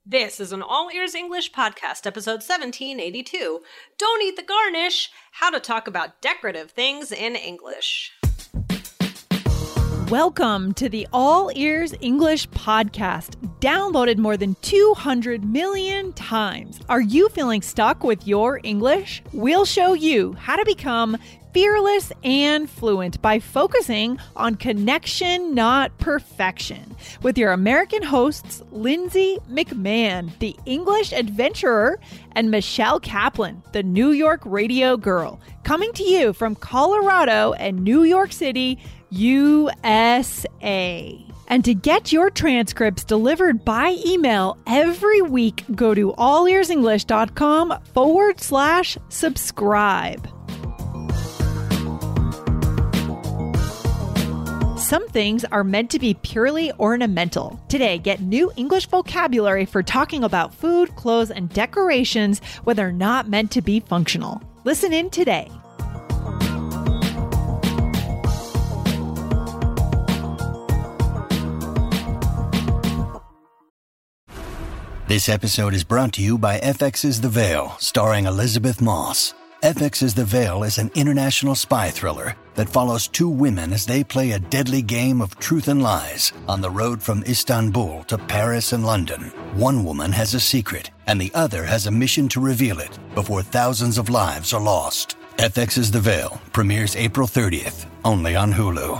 This is an All Ears English podcast, episode 1782. Don't eat the garnish. How to talk about decorative things in English. Welcome to the All Ears English podcast, downloaded more than 200 million times. Are you feeling stuck with your English? We'll show you how to become fearless and fluent by focusing on connection, not perfection. With your American hosts, Lindsay McMahon, the English adventurer, and Michelle Kaplan, the New York radio girl, coming to you from Colorado and New York City, USA. And to get your transcripts delivered by email every week, go to allearsenglish.com/subscribe. Some things are meant to be purely ornamental. Today, get new English vocabulary for talking about food, clothes, and decorations when they're not meant to be functional. Listen in today. This episode is brought to you by FX's The Veil, starring Elizabeth Moss. FX's The Veil is an international spy thriller that follows two women as they play a deadly game of truth and lies on the road from Istanbul to Paris and London. One woman has a secret, and the other has a mission to reveal it before thousands of lives are lost. FX's The Veil premieres April 30th, only on Hulu.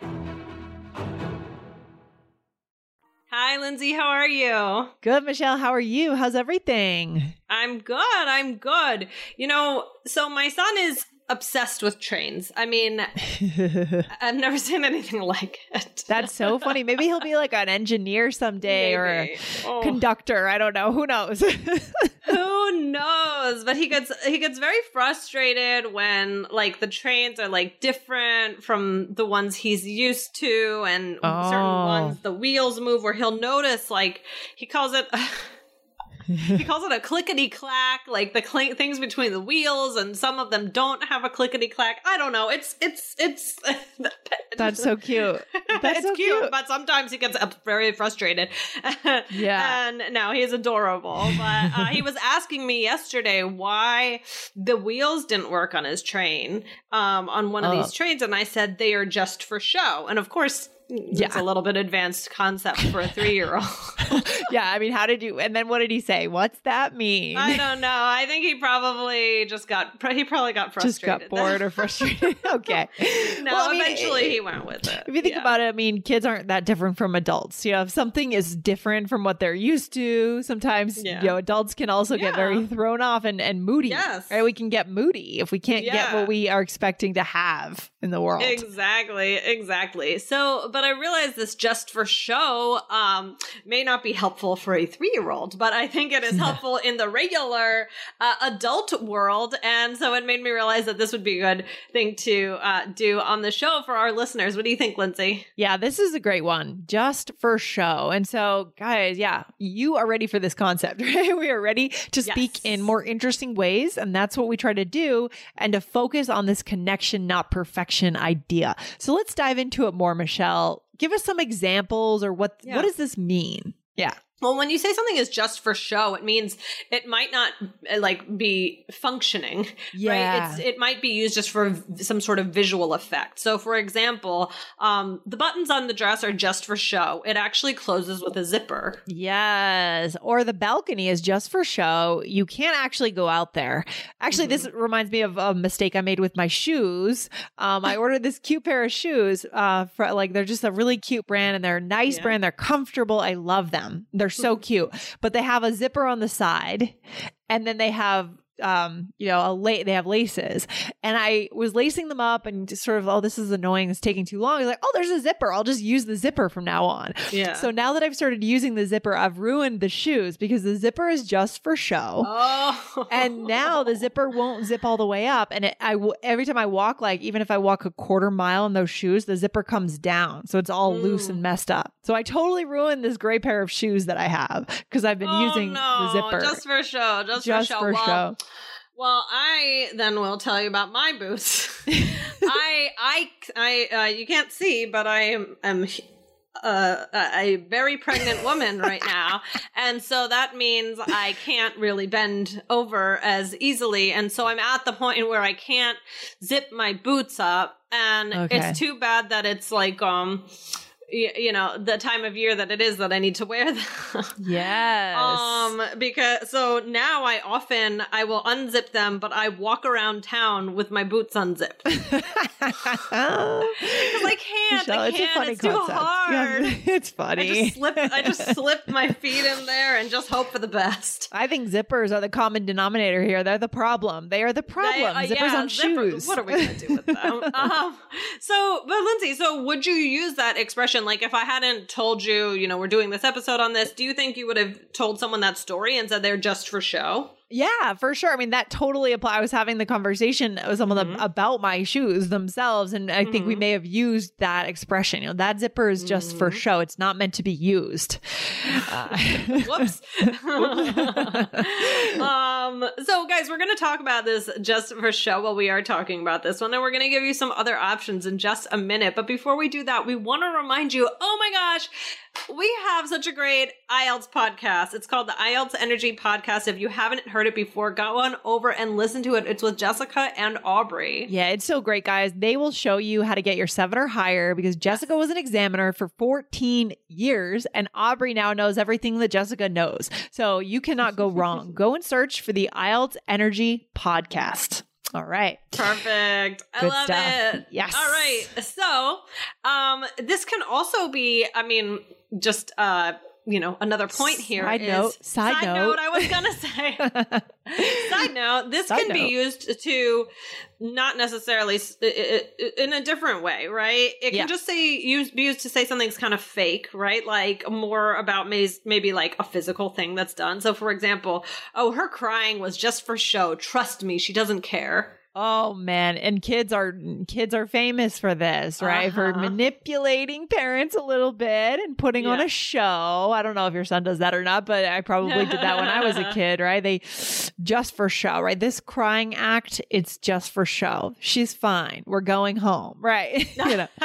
Hi, Lindsay. How are you? Good, Michelle. How are you? How's everything? I'm good. You know, so my son is obsessed with trains. I mean, I've never seen anything like it. That's so funny. Maybe he'll be like an engineer someday. Maybe. Or a conductor. I don't know. Who knows? Who knows? But he gets very frustrated when like the trains are like different from the ones he's used to, and certain ones the wheels move, where he'll notice like he calls it a clickety clack, like the things between the wheels, and some of them don't have a clickety clack. I don't know. It's That's so cute. That's it's so cute, but sometimes he gets very frustrated. Yeah. And now he is adorable. But he was asking me yesterday why the wheels didn't work on his train, on one of these trains, and I said they are just for show. And of course, it's a little bit advanced concept for a 3-year-old. Yeah, I mean, and then what did he say? What's that mean? I don't know. I think he probably got frustrated. Just got bored or frustrated. Okay. No, well, I mean, eventually he went with it. If you think about it, I mean, kids aren't that different from adults. You know, if something is different from what they're used to, sometimes, you know, adults can also get very thrown off and moody. Yes. Right? We can get moody if we can't get what we are expecting to have in the world. Exactly. So, but I realize this just for show may not be helpful for a 3-year-old, but I think it is helpful in the regular adult world. And so it made me realize that this would be a good thing to do on the show for our listeners. What do you think, Lindsay? Yeah, this is a great one, just for show. And so, guys, you are ready for this concept, right? We are ready to speak in more interesting ways. And that's what we try to do, and to focus on this connection, not perfection idea. So let's dive into it more, Michelle. Give us some examples, or what does this mean? Yeah. Well, when you say something is just for show, it means it might not like be functioning, right? It might be used just for some sort of visual effect. So, for example, the buttons on the dress are just for show. It actually closes with a zipper. Yes. Or the balcony is just for show. You can't actually go out there. Actually, this reminds me of a mistake I made with my shoes. I ordered this cute pair of shoes for they're just a really cute brand, and they're a nice brand. They're comfortable. I love them. They're so cute, but they have a zipper on the side, and then they have they have laces, and I was lacing them up and just sort of, this is annoying. It's taking too long. I was like, there's a zipper. I'll just use the zipper from now on. Yeah. So now that I've started using the zipper, I've ruined the shoes, because the zipper is just for show. Oh. And now the zipper won't zip all the way up. And every time I walk, even if I walk a quarter mile in those shoes, the zipper comes down. So it's all loose and messed up. So I totally ruined this gray pair of shoes that I have, because I've been using the zipper. Just for show. Just for show. Well, I then will tell you about my boots. I you can't see, but I am a very pregnant woman right now. And so that means I can't really bend over as easily. And so I'm at the point where I can't zip my boots up. And it's too bad that it's like, you know, the time of year that it is that I need to wear them. Yes. Because so now I will unzip them, but I walk around town with my boots unzipped. Because I can't. Michelle, It's too hard. Yeah, it's funny. I just slip my feet in there and just hope for the best. I think zippers are the common denominator here. They're the problem. They are the problem. Zippers on shoes. What are we going to do with them? But Lindsay, so would you use that expression? Like if I hadn't told you, you know, we're doing this episode on this, do you think you would have told someone that story and said they're just for show? Yeah, for sure. I mean, that totally applies. I was having the conversation with someone about my shoes themselves, and I think we may have used that expression. You know, that zipper is just for show. It's not meant to be used. Whoops. So, guys, we're going to talk about this just for show while we are talking about this one, and we're going to give you some other options in just a minute. But before we do that, we want to remind you, oh my gosh, we have such a great IELTS podcast. It's called the IELTS Energy Podcast. If you haven't heard it before, go on over and listen to it. It's with Jessica and Aubrey. Yeah, it's so great, guys. They will show you how to get your 7 or higher because Jessica was an examiner for 14 years and Aubrey now knows everything that Jessica knows. So you cannot go wrong. Go and search for the IELTS Energy Podcast. All right. Perfect. I Good love stuff. it. Yes. All right. So, this can also be, I mean, just, you know, another point here Side is... note. Side note. I was going to say. Side note. This can be used to not necessarily in a different way, right? It can just be used to say something's kind of fake, right? Like more about maybe like a physical thing that's done. So for example, oh, her crying was just for show. Trust me, she doesn't care. Oh man, and kids are famous for this, right? For manipulating parents a little bit and putting on a show. I don't know if your son does that or not, but I probably did that when I was a kid, right? They just for show, right? This crying act, it's just for show. She's fine. We're going home, right? You know.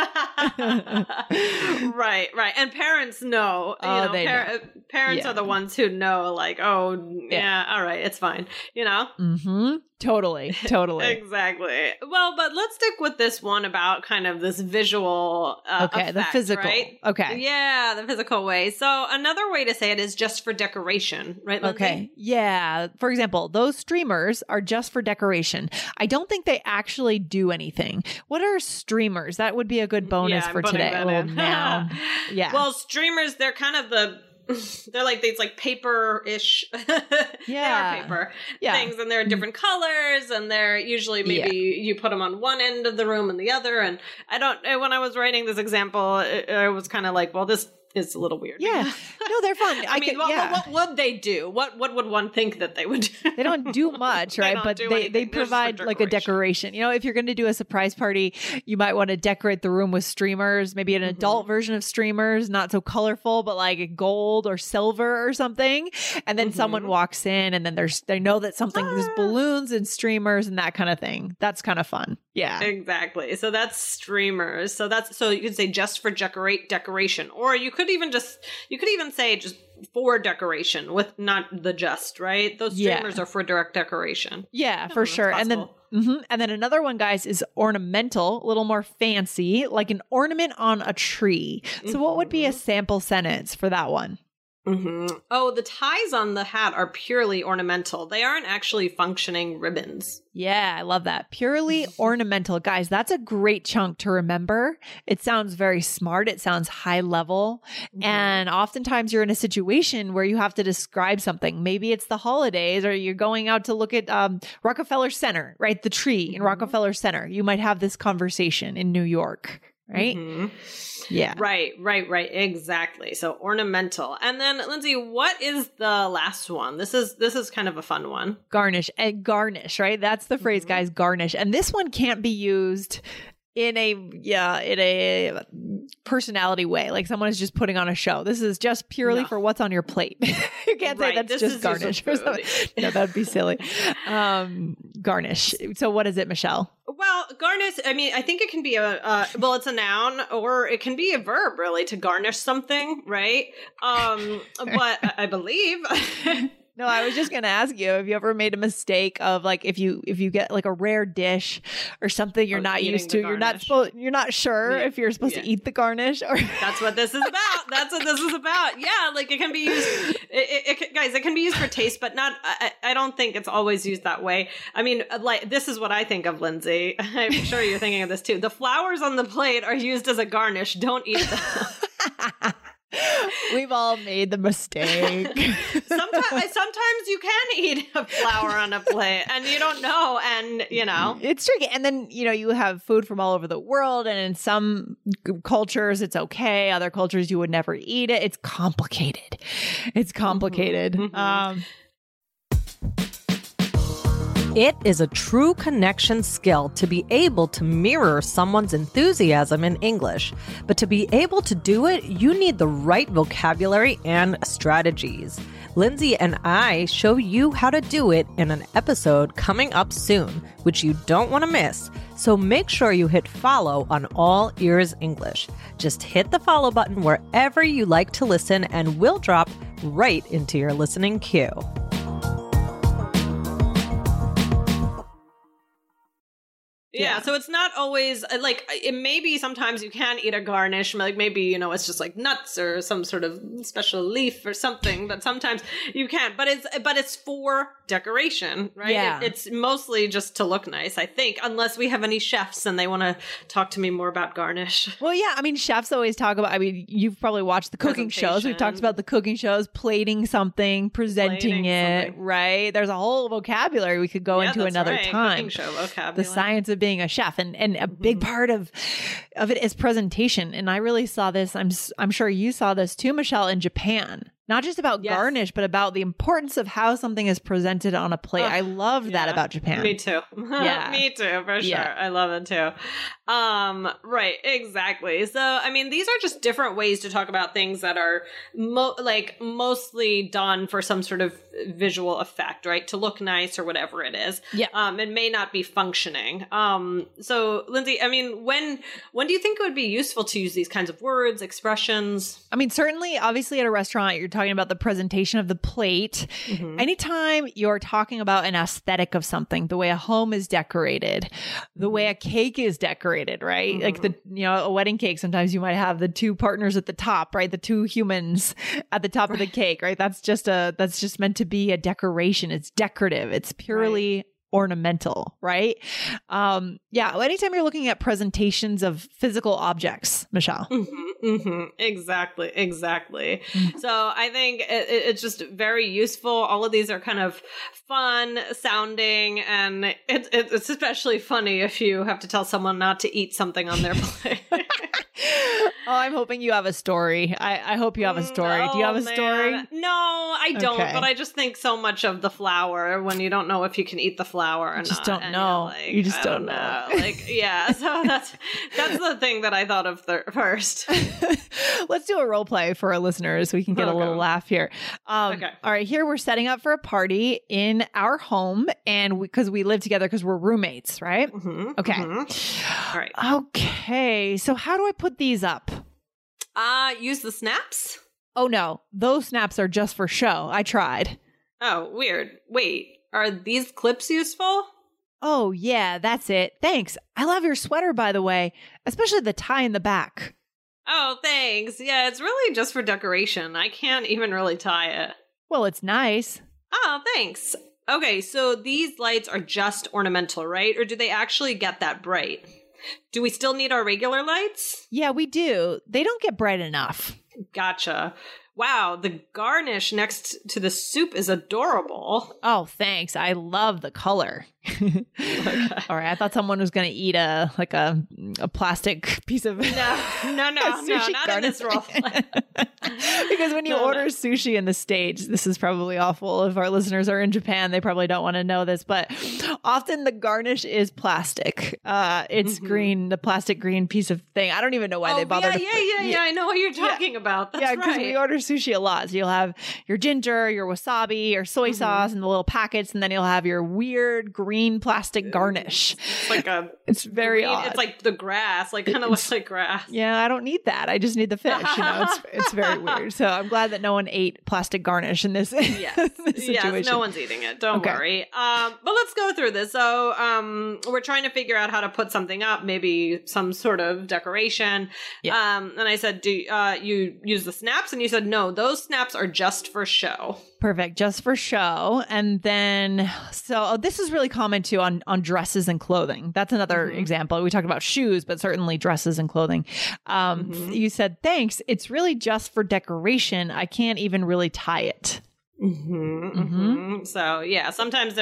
Right. And parents know. Parents are the ones who know, like, oh, yeah, all right, it's fine. You know? Mm-hmm. Totally. Exactly. Well, but let's stick with this one about kind of this visual effect, the physical. Right? Okay. Yeah, the physical way. So another way to say it is just for decoration, right, Lindsay? Okay. Yeah. For example, those streamers are just for decoration. I don't think they actually do anything. What are streamers? That would be a good bonus for today. Oh, man. Yeah. Well, streamers, they're kind of they're like these like paper-ish they are paper things, and they're different colors, and they're usually maybe you put them on one end of the room and the other. And when I was writing this example, I was kind of like, well, this is a little weird. Yeah. No, they're fun. What would they do? What would one think that they would do? They don't do much, right? But they provide like a decoration. You know, if you're going to do a surprise party, you might want to decorate the room with streamers, maybe an adult version of streamers, not so colorful, but like gold or silver or something. And then someone walks in and then they know that there's balloons and streamers and that kind of thing. That's kind of fun. Yeah. Exactly. So that's streamers. So you could say just for decoration, or you could even say just for decoration with not the just, right? Those streamers are for direct decoration. Yeah, for sure. And then another one, guys, is ornamental, a little more fancy, like an ornament on a tree. So what would be a sample sentence for that one? Oh, the ties on the hat are purely ornamental. They aren't actually functioning ribbons. Yeah, I love that. Purely ornamental. Guys, that's a great chunk to remember. It sounds very smart. It sounds high level. And oftentimes you're in a situation where you have to describe something. Maybe it's the holidays, or you're going out to look at Rockefeller Center, right? The tree in Rockefeller Center. You might have this conversation in New York, right? Yeah. Right. Exactly. So ornamental. And then Lindsay, what is the last one? This is kind of a fun one. Garnish. And garnish, right? That's the phrase, guys, garnish. And this one can't be used in a personality way. Like someone is just putting on a show. This is just purely for what's on your plate. You can't say that's just garnish or something. No, that'd be silly. Garnish. So what is it, Michelle? Well, Well, garnish, I mean, I think it can be well, it's a noun, or it can be a verb, really, to garnish something, right? But I believe... No, I was just going to ask you, have you ever made a mistake of like, if you get like a rare dish or something you're not used to, you're not sure if you're supposed to eat the garnish, or that's what this is about. That's what this is about. Yeah. Like it can be used, guys, it can be used for taste, but not, I don't think it's always used that way. I mean, like, this is what I think of, Lindsay. I'm sure you're thinking of this too. The flowers on the plate are used as a garnish. Don't eat them. We've all made the mistake. Sometimes you can eat a flower on a plate and you don't know, and it's tricky. And then you have food from all over the world, and in some cultures it's okay, other cultures you would never eat it. It's complicated. Mm-hmm. It is a true connection skill to be able to mirror someone's enthusiasm in English. But to be able to do it, you need the right vocabulary and strategies. Lindsay and I show you how to do it in an episode coming up soon, which you don't want to miss. So make sure you hit follow on All Ears English. Just hit the follow button wherever you like to listen, and we'll drop right into your listening queue. Yeah, so it's not always like, it maybe sometimes you can eat a garnish, like maybe, it's just like nuts or some sort of special leaf or something, but sometimes you can't. But it's for decoration, right? Yeah. It's mostly just to look nice, I think, unless we have any chefs and they want to talk to me more about garnish. Well, yeah, I mean, chefs always talk about, you've probably watched the cooking shows. We've talked about the cooking shows, plating something, presenting it, right? There's a whole vocabulary we could go into another time. Cooking show vocabulary. The science of being a chef, and a big part of it is presentation. And I really saw this, I'm sure you saw this too, Michelle, in Japan. Not just about garnish, but about the importance of how something is presented on a plate. I love that about Japan. Me too. Yeah. Me too, for sure. I love it too. Right, exactly. So, I mean, these are just different ways to talk about things that are mostly done for some sort of visual effect, right? To look nice or whatever it is. Yeah. It may not be functioning. So, Lindsay, I mean, when do you think it would be useful to use these kinds of words, expressions? I mean, certainly, obviously at a restaurant, you're talking about the presentation of the plate. Mm-hmm. Anytime you're talking about an aesthetic of something, the way a home is decorated, the way a cake is decorated, right? Mm-hmm. Like a wedding cake, sometimes you might have the two partners at the top, right? The two humans at the top of the cake, right? That's just meant to be a decoration. It's decorative. It's purely ornamental, right? Anytime you're looking at presentations of physical objects, Michelle. Exactly. So I think it's just very useful. All of these are kind of fun sounding, and it's especially funny if you have to tell someone not to eat something on their plate. Oh, I'm hoping you have a story. I hope you have a story. Do you have a story? No, I don't. Okay. But I just think so much of the flour when you don't know if you can eat the flour or not. You just don't know. You just don't know. So that's the thing that I thought of first. Let's do a role play for our listeners so we can get a little laugh here. Okay. All right, here we're setting up for a party in our home, and because we live together because we're roommates, right? Mm-hmm. Okay. Mm-hmm. All right. Okay. So how do I put these up? Use the snaps? Oh no, those snaps are just for show. I tried. Oh, weird. Wait, are these clips useful? Oh yeah, that's it. Thanks. I love your sweater, by the way, especially the tie in the back. Oh, thanks. Yeah, it's really just for decoration. I can't even really tie it. Well, it's nice. Oh, thanks. Okay, so these lights are just ornamental, right? Or do they actually get that bright? Do we still need our regular lights? Yeah, we do. They don't get bright enough. Gotcha. Wow, the garnish next to the soup is adorable. Oh, thanks. I love the color. Okay. All right, I thought someone was going to eat a plastic piece of no, not in this role. Because when you order sushi in the States, this is probably awful. If our listeners are in Japan, they probably don't want to know this, but often the garnish is plastic. It's green, the plastic green piece of thing. I don't even know why they bothered. Yeah. I know what you're talking about. That's because we order sushi a lot. So you'll have your ginger, your wasabi, your soy sauce in the little packets, and then you'll have your weird green plastic garnish. It's like it's very odd. It's like the grass, like kind of looks like grass. Yeah, I don't need that. I just need the fish. It's very weird. So I'm glad that no one ate plastic garnish in this, situation. Yes, no one's eating it. Don't worry. But let's go through this. So we're trying to figure out how to put something up, maybe some sort of decoration. Yeah. And I said, do you use the snaps? And you said, no, those snaps are just for show. Perfect. Just for show. And then, this is really common too on dresses and clothing. That's another example. We talked about shoes, but certainly dresses and clothing. You said, thanks. It's really just for decoration. I can't even really tie it. So yeah, sometimes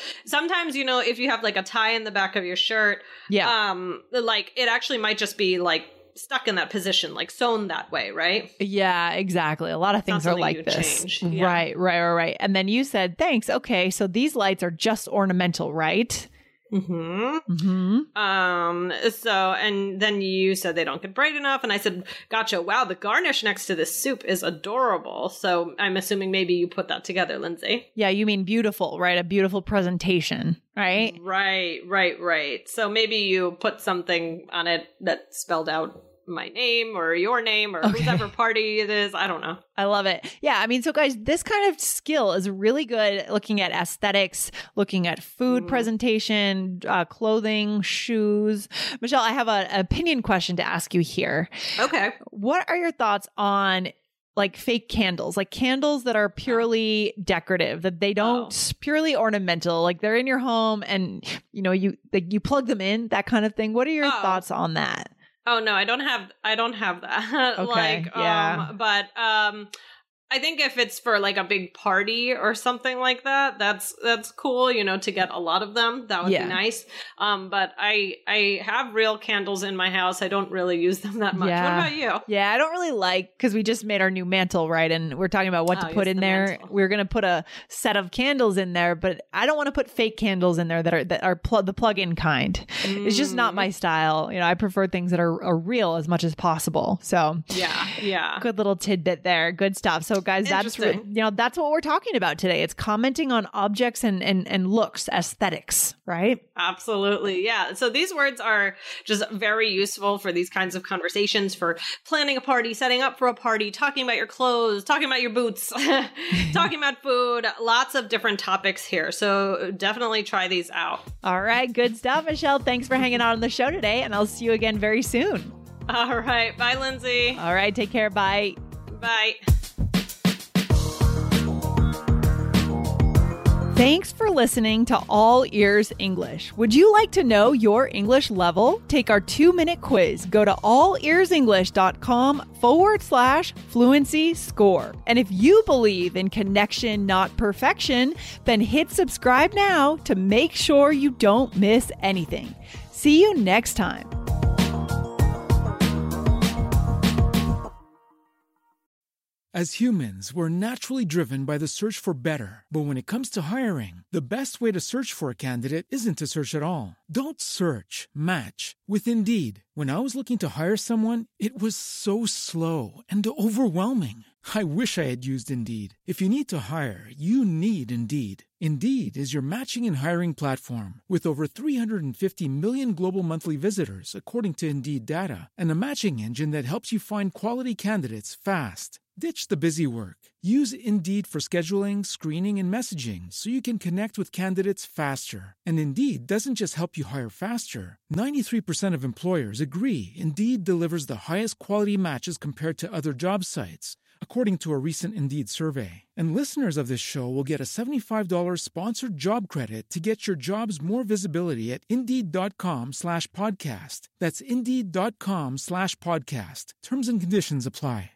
if you have like a tie in the back of your shirt, like it actually might just be like stuck in that position, like sewn that way, right? Yeah, exactly. A lot of things are like this. Yeah. Right. And then you said, thanks. Okay, so these lights are just ornamental, right? So, and then you said they don't get bright enough. And I said, gotcha. Wow. The garnish next to this soup is adorable. So I'm assuming maybe you put that together, Lindsay. Yeah. You mean beautiful, right? A beautiful presentation, right? Right. So maybe you put something on it that spelled out my name or your name or whoever party it is. I don't know. I love it. Yeah. I mean, so guys, this kind of skill is really good looking at aesthetics, looking at food presentation, clothing, shoes. Michelle, I have an opinion question to ask you here. Okay. What are your thoughts on like fake candles, like candles that are purely decorative, that they don't purely ornamental, like they're in your home and you plug them in, that kind of thing. What are your thoughts on that? Oh no, I don't have that. Okay, But I think if it's for like a big party or something like that, that's cool, to get a lot of them. That would be nice. But I have real candles in my house. I don't really use them that much. Yeah. What about you? Yeah, I don't really because we just made our new mantle, right? And we're talking about what to put in there. Mantle. We're going to put a set of candles in there, but I don't want to put fake candles in there that are the plug-in kind. It's just not my style. I prefer things that are real as much as possible. So yeah. Good little tidbit there. Good stuff. So guys, that's that's what we're talking about today. It's commenting on objects and looks, aesthetics, right? Absolutely. Yeah. So these words are just very useful for these kinds of conversations, for planning a party, setting up for a party, talking about your clothes, talking about your boots, talking about food, lots of different topics here. So definitely try these out. All right. Good stuff, Michelle. Thanks for hanging out on the show today, and I'll see you again very soon. All right. Bye, Lindsay. All right. Take care. Bye. Bye. Thanks for listening to All Ears English. Would you like to know your English level? Take our 2-minute quiz. Go to allearsenglish.com/fluency score. And if you believe in connection, not perfection, then hit subscribe now to make sure you don't miss anything. See you next time. As humans, we're naturally driven by the search for better. But when it comes to hiring, the best way to search for a candidate isn't to search at all. Don't search, match with Indeed. When I was looking to hire someone, it was so slow and overwhelming. I wish I had used Indeed. If you need to hire, you need Indeed. Indeed is your matching and hiring platform with over 350 million global monthly visitors, according to Indeed data, and a matching engine that helps you find quality candidates fast. Ditch the busy work. Use Indeed for scheduling, screening, and messaging so you can connect with candidates faster. And Indeed doesn't just help you hire faster. 93% of employers agree Indeed delivers the highest quality matches compared to other job sites, according to a recent Indeed survey. And listeners of this show will get a $75 sponsored job credit to get your jobs more visibility at Indeed.com/podcast. That's Indeed.com/podcast. Terms and conditions apply.